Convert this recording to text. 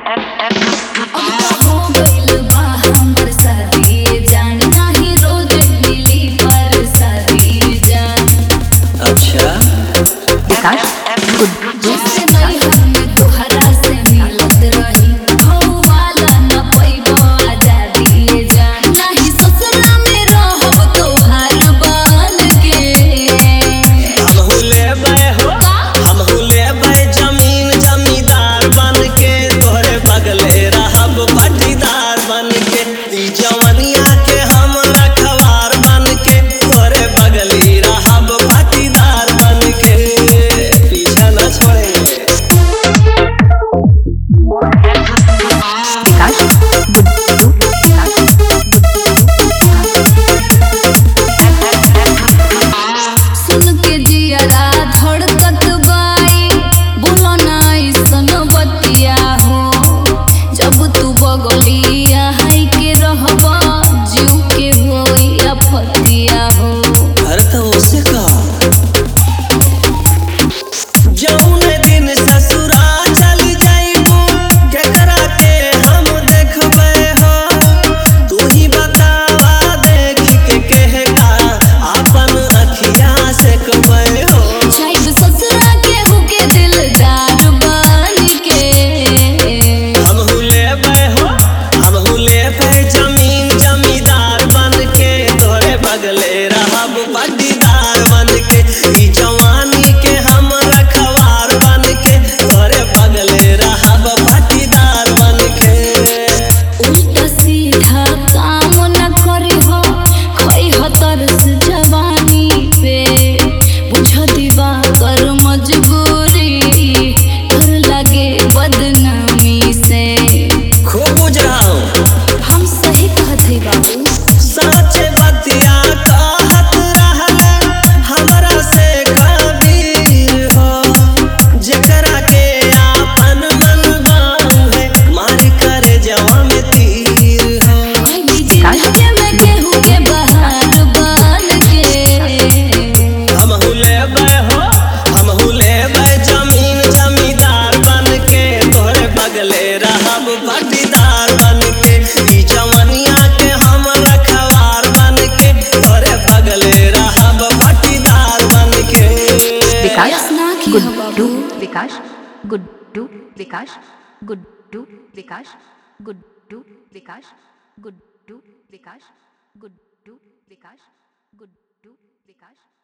अच्छा विकास पाटीदार बन के ई जवानी के हम रखवार बन के तोरे बगले रहब पाटीदार बन के। उल्टा सीधा काम न करी हो कोई हो तरस जवानी पे बुझ दीवा कर मजबूरी डर लगे बदनामी से। खूब बुझ रहा हूँ हम सही कहत है बाबू सच बतिया पाटीदार बन के ई जवनिया के हम रखवार बन के तोरे बगले रहब पाटीदार बन के। विकास गुड्डू विकास गुड्डू विकास गुड्डू विकास गुड्डू विकास गुड्डू विकास गुड्डू विकास गुड्डू विकास।